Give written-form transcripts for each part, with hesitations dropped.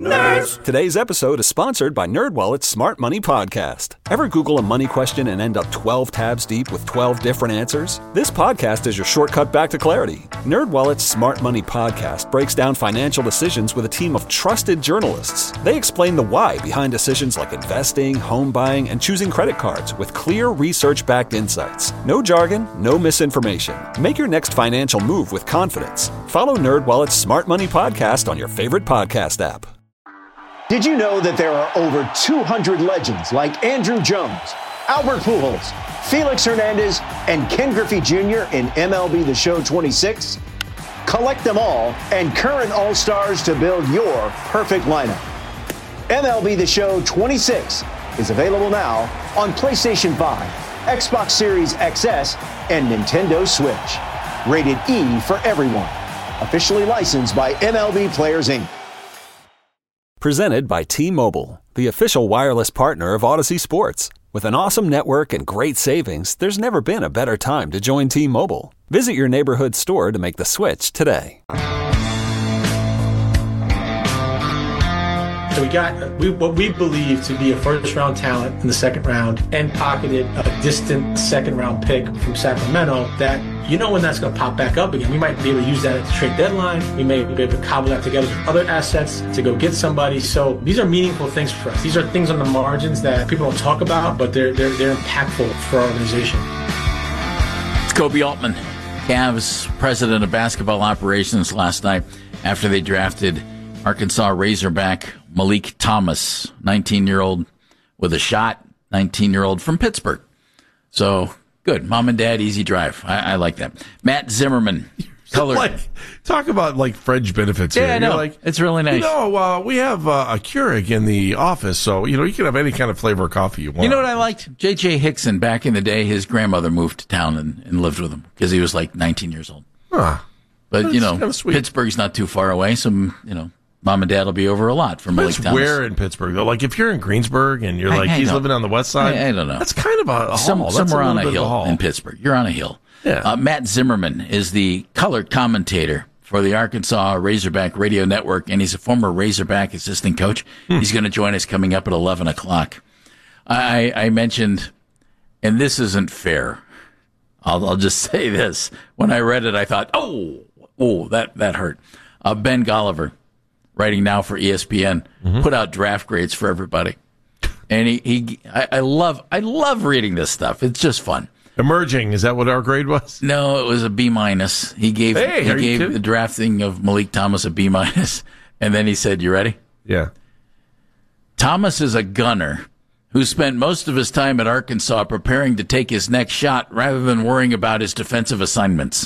Nerds! Today's episode is sponsored by NerdWallet's Smart Money Podcast. Ever Google a money question and end up 12 tabs deep with 12 different answers? This podcast is your shortcut back to clarity. NerdWallet's Smart Money Podcast breaks down financial decisions with a team of trusted journalists. They explain the why behind decisions like investing, home buying, and choosing credit cards with clear research-backed insights. No jargon, no misinformation. Make your next financial move with confidence. Follow NerdWallet's Smart Money Podcast on your favorite podcast app. Did you know that there are over 200 legends like Andrew Jones, Albert Pujols, Felix Hernandez, and Ken Griffey Jr. in MLB The Show 26? Collect them all and current All-Stars to build your perfect lineup. MLB The Show 26 is available now on PlayStation 5, Xbox Series XS, and Nintendo Switch. Rated E for everyone. Officially licensed by MLB Players, Inc. Presented by T-Mobile, the official wireless partner of Odyssey Sports. With an awesome network and great savings, there's never been a better time to join T-Mobile. Visit your neighborhood store to make the switch today. So we got what we believe to be a first-round talent in the second round and pocketed a distant second-round pick from Sacramento that you know when that's going to pop back up again. We might be able to use that at the trade deadline. We may be able to cobble that together with other assets to go get somebody. So these are meaningful things for us. These are things on the margins that people don't talk about, but they're impactful for our organization. It's Kobe Altman, Cavs president of basketball operations, last night after they drafted Arkansas Razorback Malik Thomas, 19-year-old with a shot, 19-year-old from Pittsburgh. So good. Mom and dad, easy drive. I like that. Matt Zimmerman. Talk about fringe benefits here. Yeah, I know. It's really nice. We have a Keurig in the office, so, you can have any kind of flavor of coffee you want. You know what I liked? J.J. Hickson, back in the day, his grandmother moved to town and lived with him because he was 19 years old. Huh. But, That's Pittsburgh's not too far away, so, Mom and Dad will be over a lot from Malik Thomas. Where in Pittsburgh, though? If you're in Greensburg and you're he's living on the west side? I don't know. That's kind of a haul. Somewhere on a hill in Pittsburgh. You're on a hill. Yeah. Matt Zimmerman is the color commentator for the Arkansas Razorback Radio Network, and he's a former Razorback assistant coach. He's going to join us coming up at 11 o'clock. I mentioned, and this isn't fair, I'll just say this. When I read it, I thought, that hurt. Ben Golliver, writing now for ESPN, put out draft grades for everybody. And I love reading this stuff. It's just fun. Emerging, is that what our grade was? No, it was a B-. He gave the drafting of Malik Thomas a B-, and then he said, "You ready?" Yeah. Thomas is a gunner who spent most of his time at Arkansas preparing to take his next shot rather than worrying about his defensive assignments.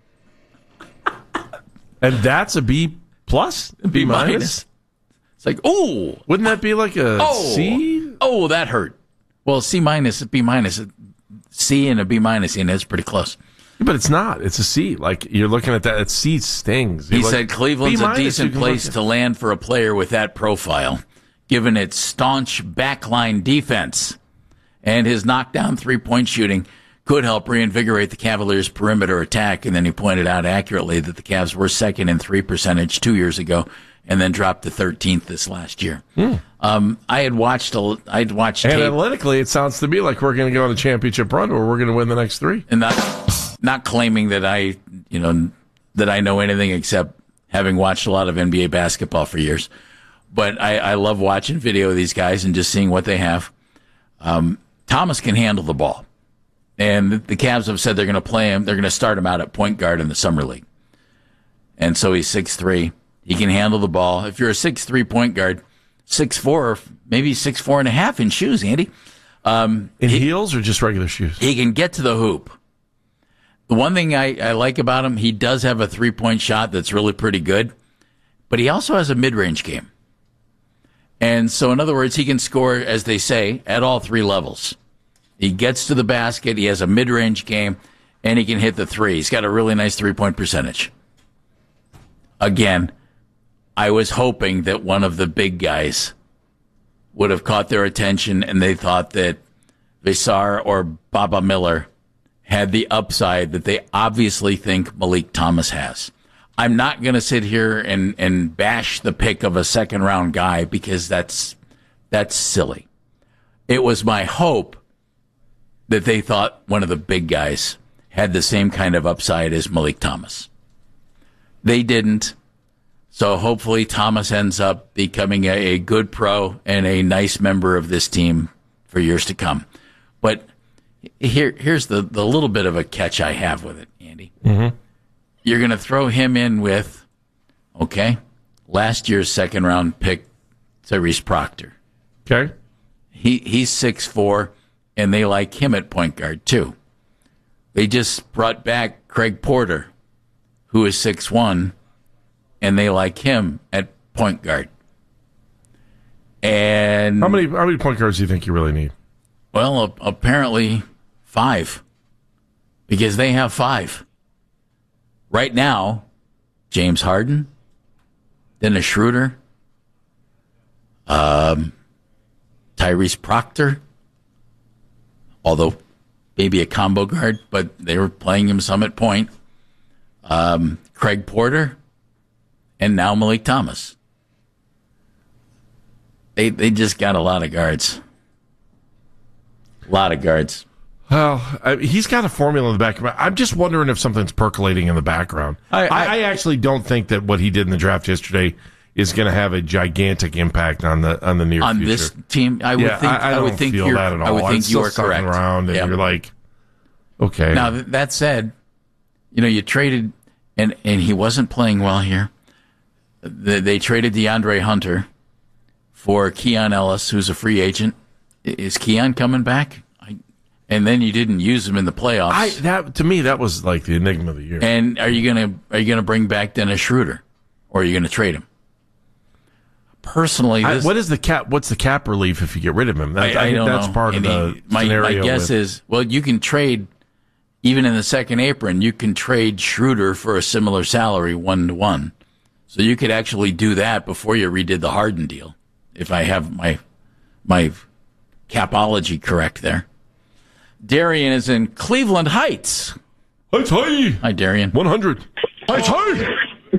And that's a B+? B-? It's wouldn't that be a C? Oh, that hurt. Well, C-, B-, C and a B-, and it's pretty close. But it's not. It's a C. You're looking at that. C stings. He said Cleveland's a decent place to land for a player with that profile, given its staunch backline defense. And his knockdown three-point shooting could help reinvigorate the Cavaliers' perimeter attack. And then he pointed out accurately that the Cavs were second in 3 percentage 2 years ago and then dropped to 13th this last year. I'd watched tape. Analytically, it sounds to me like we're going to go on a championship run or we're going to win the next 3. And not claiming that I know anything except having watched a lot of NBA basketball for years. But I love watching video of these guys and just seeing what they have. Thomas can handle the ball. And the Cavs have said they're going to play him. They're going to start him out at point guard in the summer league. And so he's 6'3". He can handle the ball. If you're a 6'3" point guard, 6'4", maybe 6'4.5" in shoes, Andy. In heels or just regular shoes? He can get to the hoop. The one thing I like about him, he does have a three-point shot that's really pretty good, but he also has a mid-range game. And so, in other words, he can score, as they say, at all 3 levels. He gets to the basket, he has a mid-range game, and he can hit the three. He's got a really nice three-point percentage. Again, I was hoping that one of the big guys would have caught their attention and they thought that Visar or Baba Miller had the upside that they obviously think Malik Thomas has. I'm not going to sit here and bash the pick of a second-round guy because that's silly. It was my hope that they thought one of the big guys had the same kind of upside as Malik Thomas. They didn't. So hopefully Thomas ends up becoming a good pro and a nice member of this team for years to come. But here's the little bit of a catch I have with it, Andy. Mm-hmm. You're going to throw him in with, last year's second-round pick, Tyrese Proctor. Okay. He's 6'4", and they like him at point guard, too. They just brought back Craig Porter, who is 6'1", and they like him at point guard. And how many point guards do you think you really need? Well, apparently 5, because they have 5. Right now, James Harden, Dennis Schroeder, Tyrese Proctor, although maybe a combo guard, but they were playing him some at point, Craig Porter, and now Malik Thomas. They just got a lot of guards. A lot of guards. Well, he's got a formula in the back of my. I'm just wondering if something's percolating in the background. I actually don't think that what he did in the draft yesterday is going to have a gigantic impact on the near future. On this team, I would think feel that at all. I would think you are correct. Around and you're like, okay. Now that said, you traded, and he wasn't playing well here. They traded DeAndre Hunter for Keon Ellis, who's a free agent. Is Keon coming back? And then you didn't use him in the playoffs. To me, that was like the enigma of the year. And are you gonna bring back Dennis Schroeder, or are you gonna trade him? Personally, what's the cap relief if you get rid of him? I don't know. That's part of the scenario. My guess is, you can trade, even in the second apron, you can trade Schroeder for a similar salary 1-to-1. So you could actually do that before you redid the Harden deal, if I have my capology correct there. Darian is in Cleveland Heights. Heights high. Hi, Darian. 100. Heights high.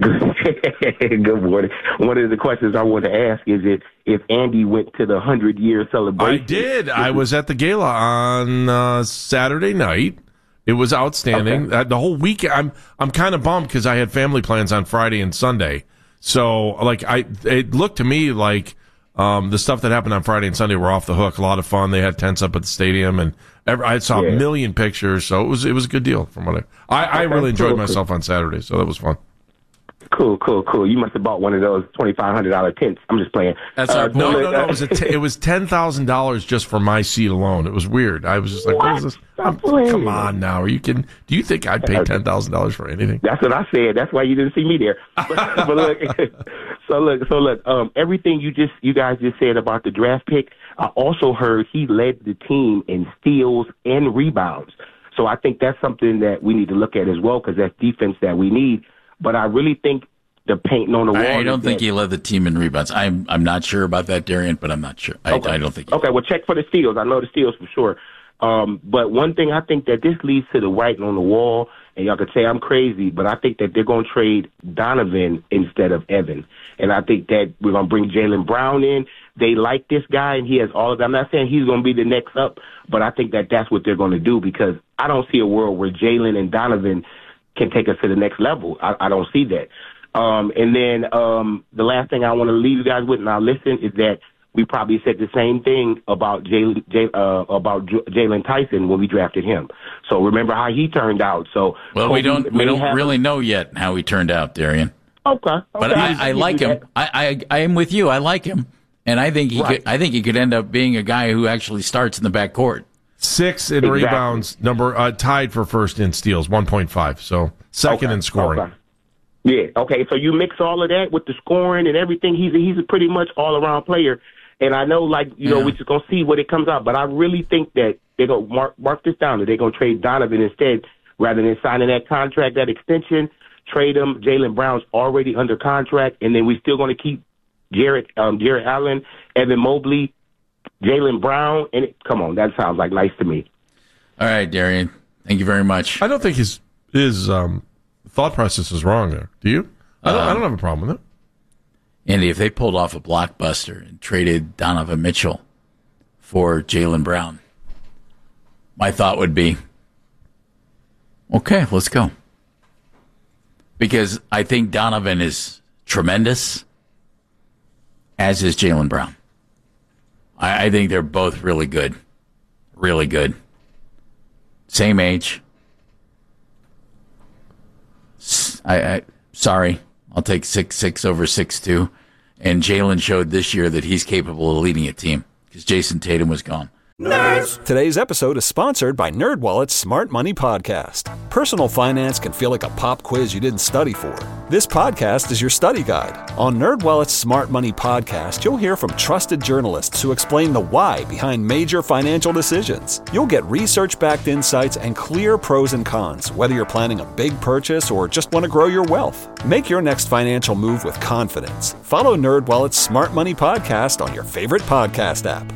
Good morning. One of the questions I want to ask is if Andy went to the 100-year celebration. I did. I was at the gala on Saturday night. It was outstanding. Okay. The whole weekend, I'm kind of bummed because I had family plans on Friday and Sunday. So, it looked to me like the stuff that happened on Friday and Sunday were off the hook. A lot of fun. They had tents up at the stadium, and I saw a million pictures. So it was a good deal from what I really enjoyed myself on Saturday. So that was fun. Cool. You must have bought one of those $2,500 tents. I'm just playing. That's no. It was $10,000 just for my seat alone. It was weird. I was just like, what is this? Come on now. Are you kidding? Do you think I'd pay $10,000 for anything? That's what I said. That's why you didn't see me there. But look, everything you guys just said about the draft pick, I also heard he led the team in steals and rebounds. So I think that's something that we need to look at as well, because that's defense that we need. But I really think the painting on the wall. I don't think he led the team in rebounds. I'm not sure about that, Darian, but I'm not sure. I don't think. Okay, well, check for the steals. I know the steals for sure. But one thing I think that this leads to the writing on the wall, and y'all could say I'm crazy, but I think that they're going to trade Donovan instead of Evan. And I think that we're going to bring Jaylen Brown in. They like this guy, and he has all of that. I'm not saying he's going to be the next up, but I think that that's what they're going to do, because I don't see a world where Jaylen and Donovan can take us to the next level. I don't see that. And then the last thing I want to leave you guys with, and I'll listen, is that we probably said the same thing about Jalen Tyson when we drafted him. So remember how he turned out. So we don't really know yet how he turned out, Darian. Okay. But I like him. I am with you. I like him, and I think he could end up being a guy who actually starts in the backcourt. 6 in rebounds, tied for first in steals, 1.5. So second in scoring. Okay. Yeah. Okay. So you mix all of that with the scoring and everything. He's a pretty much all around player. And I know, we're just gonna see what it comes out. But I really think that they're gonna mark this down. That they're gonna trade Donovan instead, rather than signing that contract, that extension. Trade him. Jaylen Brown's already under contract, and then we're still gonna keep Jarrett Allen, Evan Mobley, Jaylen Brown, and come on, that sounds like nice to me. All right, Darian. Thank you very much. I don't think his thought process is wrong there. Do you? I don't have a problem with it. Andy, if they pulled off a blockbuster and traded Donovan Mitchell for Jaylen Brown, my thought would be, okay, let's go. Because I think Donovan is tremendous, as is Jaylen Brown. I think they're both really good. Really good. Same age. Sorry, I'll take 6'6" over 6'2". And Jaylen showed this year that he's capable of leading a team because Jason Tatum was gone. Nerds! Today's episode is sponsored by NerdWallet's Smart Money Podcast. Personal finance can feel like a pop quiz you didn't study for. This podcast is your study guide. On NerdWallet's Smart Money Podcast, you'll hear from trusted journalists who explain the why behind major financial decisions. You'll get research-backed insights and clear pros and cons, whether you're planning a big purchase or just want to grow your wealth. Make your next financial move with confidence. Follow NerdWallet's Smart Money Podcast on your favorite podcast app.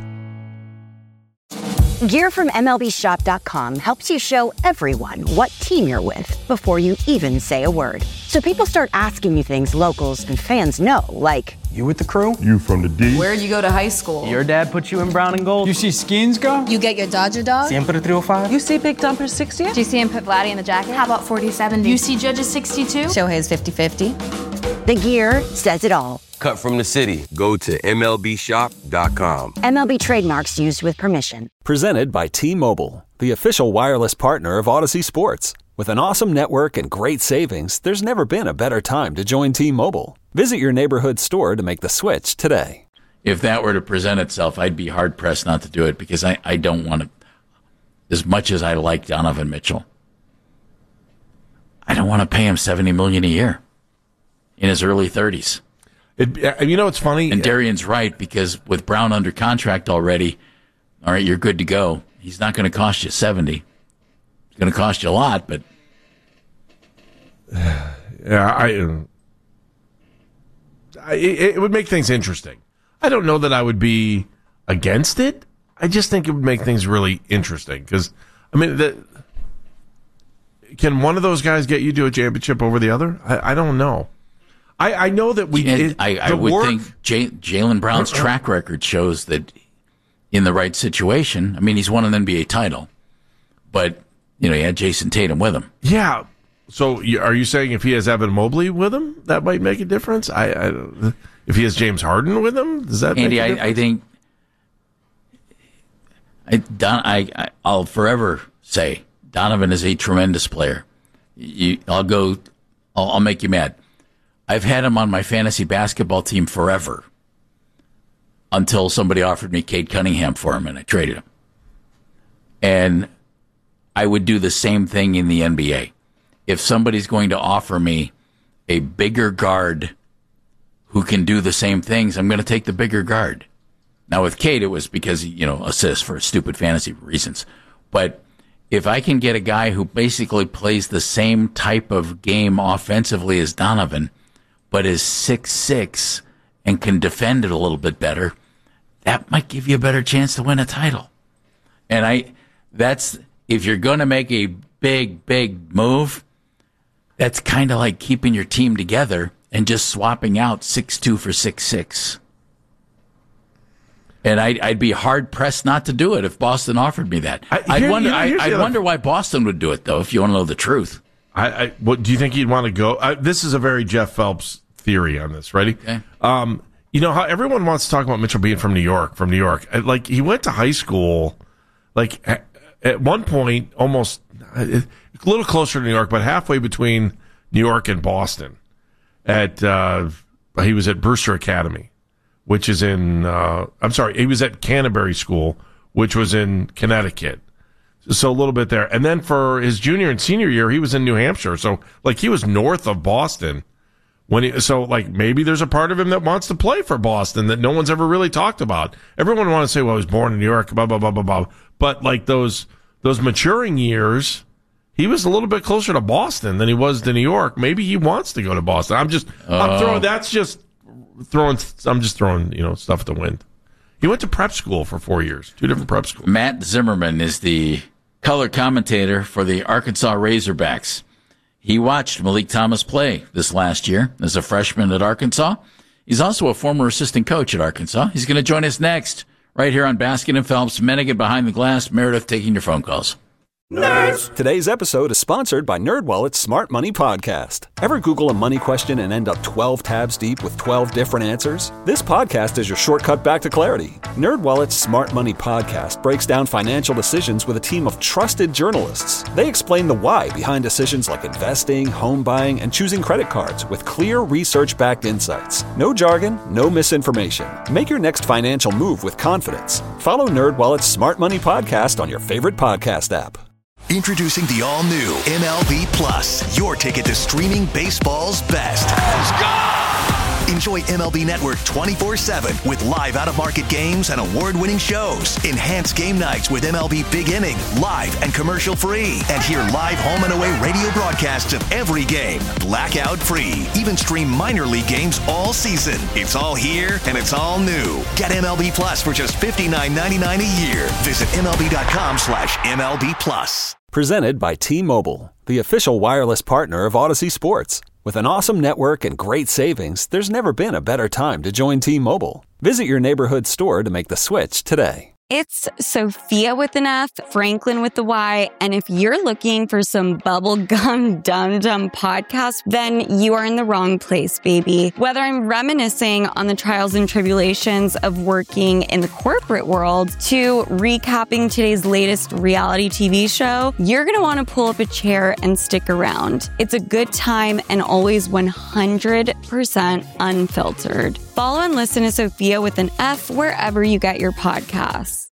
Gear from MLBShop.com helps you show everyone what team you're with before you even say a word. So people start asking you things locals and fans know, like, you with the crew? You from the D? Where'd you go to high school? Your dad put you in brown and gold? You see Skins go? You get your Dodger dog? Siempre 305? You see Big Dumper 60? Do you see him put Vladdy in the jacket? How about 40-70? You see Judge's 62? Shohei's 50-50? the gear says it all. Cut from the city. Go to MLBshop.com. MLB trademarks used with permission. Presented by T-Mobile, the official wireless partner of Odyssey Sports. With an awesome network and great savings, there's never been a better time to join T-Mobile. Visit your neighborhood store to make the switch today. If that were to present itself, I'd be hard-pressed not to do it because I don't want to, as much as I like Donovan Mitchell, I don't want to pay him $70 million a year in his early 30s. You know, it's funny. And Darian's right, because with Brown under contract already, all right, you're good to go. He's not going to cost you 70. It's going to cost you a lot, but yeah, it would make things interesting. I don't know that I would be against it. I just think it would make things really interesting because, I mean, can one of those guys get you to a championship over the other? I don't know. I know that I would think Jaylen Brown's track record shows that in the right situation, I mean, he's won an NBA title, but, you know, he had Jason Tatum with him. Yeah. So are you saying if he has Evan Mobley with him, that might make a difference? If he has James Harden with him, does that Andy, make a difference? I think I'll forever say Donovan is a tremendous player. I'll make you mad. I've had him on my fantasy basketball team forever until somebody offered me Cade Cunningham for him and I traded him. And I would do the same thing in the NBA. If somebody's going to offer me a bigger guard who can do the same things, I'm going to take the bigger guard. Now with Cade, it was because, you know, assists for stupid fantasy reasons. But if I can get a guy who basically plays the same type of game offensively as Donovan, but is 6'6" and can defend it a little bit better, that might give you a better chance to win a title. And that's, if you're going to make a big move, that's kind of like keeping your team together and just swapping out 6'2" for 6'6". And I'd be hard pressed not to do it if Boston offered me that. I'd wonder why Boston would do it, though, if you want to know the truth. What do you think he'd want to go? This is a very Jeff Phelps theory on this. Ready? Okay. You know how everyone wants to talk about Mitchell being from New York. Like, he went to high school, like, at one point, almost a little closer to New York, but halfway between New York and Boston. He was at Brewster Academy, which is in, he was at Canterbury School, which was in Connecticut. So a little bit there. And then for his junior and senior year, he was in New Hampshire. So, like, he was north of Boston. Maybe there's a part of him that wants to play for Boston that no one's ever really talked about. Everyone wants to say, well, he was born in New York, blah, blah, blah, blah, blah. But, like, those maturing years, he was a little bit closer to Boston than he was to New York. Maybe he wants to go to Boston. I'm just throwing, stuff at the wind. He went to prep school for 4 years, 2 different prep schools. Matt Zimmerman is the color commentator for the Arkansas Razorbacks. He watched Malik Thomas play this last year as a freshman at Arkansas. He's also a former assistant coach at Arkansas. He's going to join us next, right here on Baskin and Phelps. Mennigan behind the glass. Meredith taking your phone calls. Nerds! Today's episode is sponsored by NerdWallet's Smart Money Podcast. Ever Google a money question and end up 12 tabs deep with 12 different answers? This podcast is your shortcut back to clarity. NerdWallet's Smart Money Podcast breaks down financial decisions with a team of trusted journalists. They explain the why behind decisions like investing, home buying, and choosing credit cards with clear research-backed insights. No jargon, no misinformation. Make your next financial move with confidence. Follow NerdWallet's Smart Money Podcast on your favorite podcast app. Introducing the all-new MLB Plus, your ticket to streaming baseball's best. Let's go! Enjoy MLB Network 24/7 with live out-of-market games and award-winning shows. Enhance game nights with MLB Big Inning, live and commercial-free. And hear live home and away radio broadcasts of every game, blackout-free. Even stream minor league games all season. It's all here and it's all new. Get MLB Plus for just $59.99 a year. Visit MLB.com/MLB Plus. Presented by T-Mobile, the official wireless partner of Odyssey Sports. With an awesome network and great savings, there's never been a better time to join T-Mobile. Visit your neighborhood store to make the switch today. It's Sophia with an F, Franklin with the Y, and if you're looking for some bubblegum dum-dum podcast, then you are in the wrong place, baby. Whether I'm reminiscing on the trials and tribulations of working in the corporate world to recapping today's latest reality TV show, you're going to want to pull up a chair and stick around. It's a good time and always 100% unfiltered. Follow and listen to Sophia with an F wherever you get your podcasts.